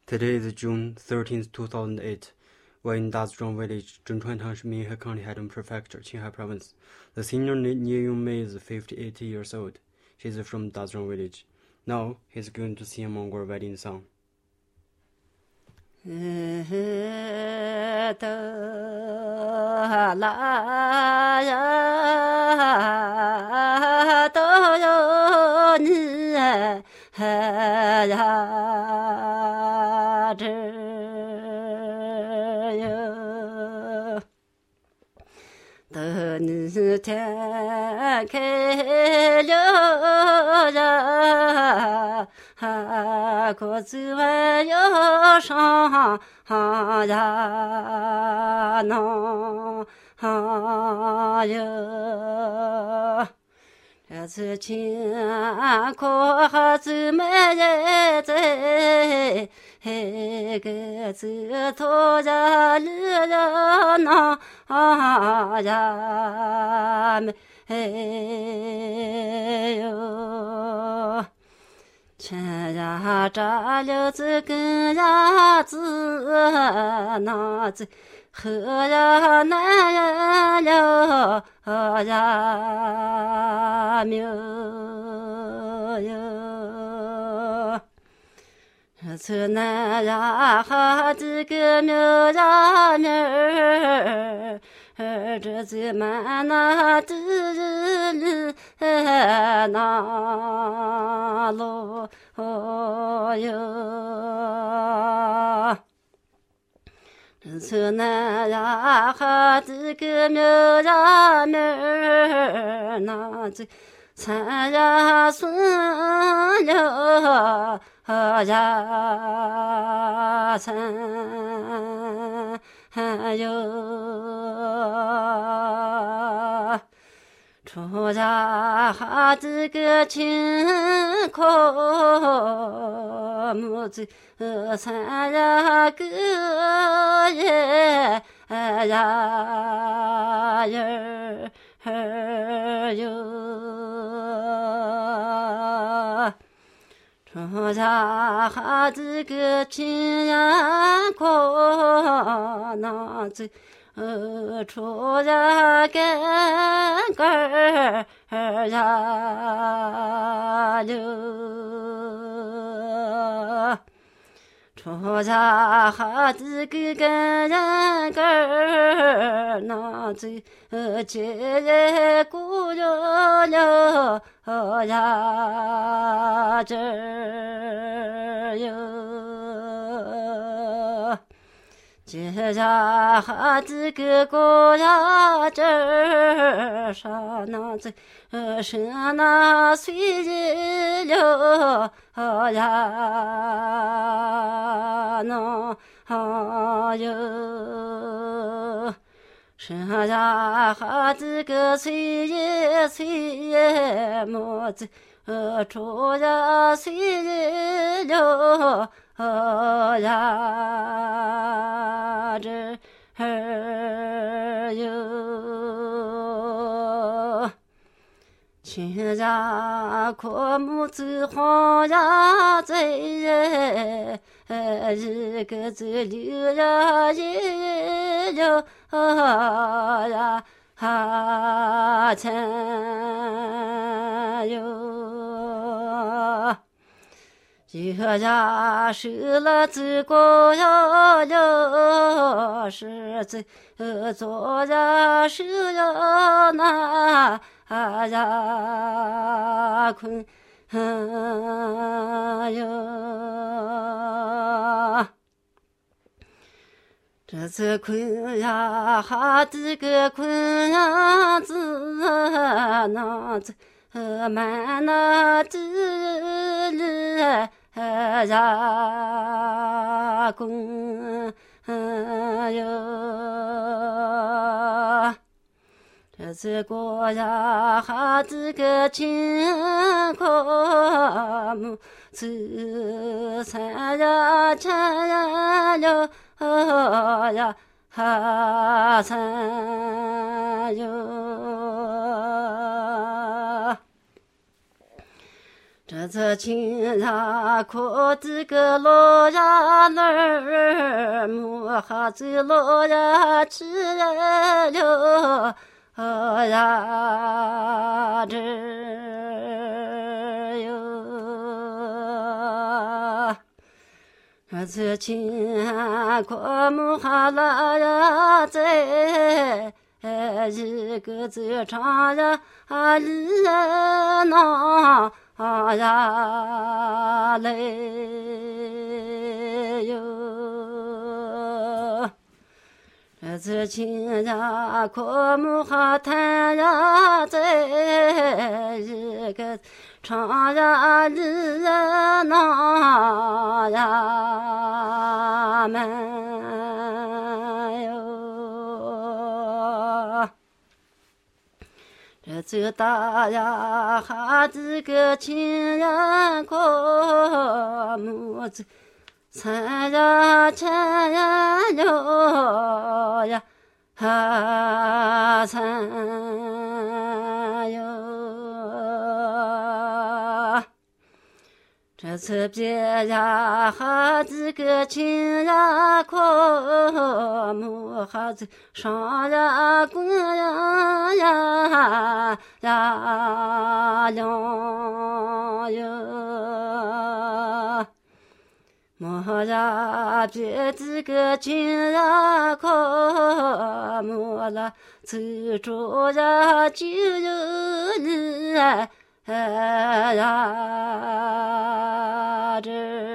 Today is June 13th, 2008. We're in Dazhong Village, Zhenchuan Township, Minhe County, Haidong Prefecture, Qinghai Province. The senior Niu Mei is 58 years old. She's from Dazhong Village. Now, he's going to sing a Mongol wedding song. 这次亲家可这个老家儿，母哈子老家吃了呀这哟。这次亲可母哈拉呀在。一个字长呀里那呀来哟，这次亲家可母哈谈呀在一个长呀里那呀门哟。这次大呀哈这个亲人可母子参呀参呀哟呀哈参哟，这次别呀哈这个亲呀可母哈子上呀滚呀呀亮哟，母呀别这个亲呀可母啦走着呀就有你呀这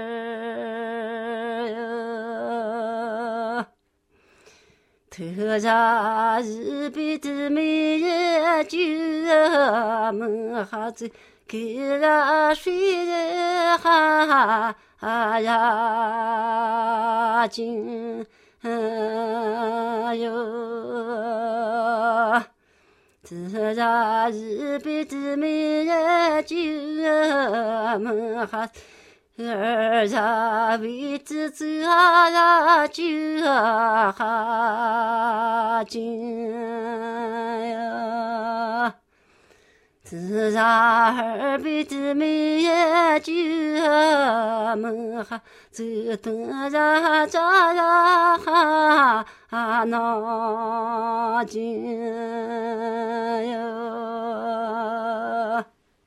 头家一辈子没人救门哈子给了水哈呀金哟，自家一辈子没人救门哈儿家为子走呀救哈金呀，自家二辈子没人救门哈走等呀家呀哈那金呀，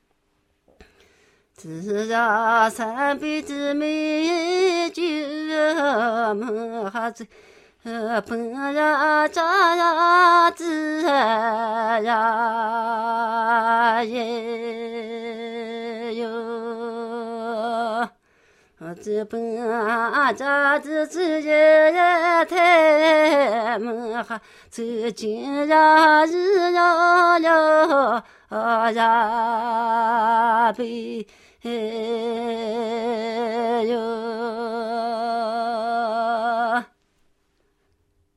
自家三辈子没救门哈子本呀家呀子呀也哟，这本家子自己太门哈自今呀日呀了呀被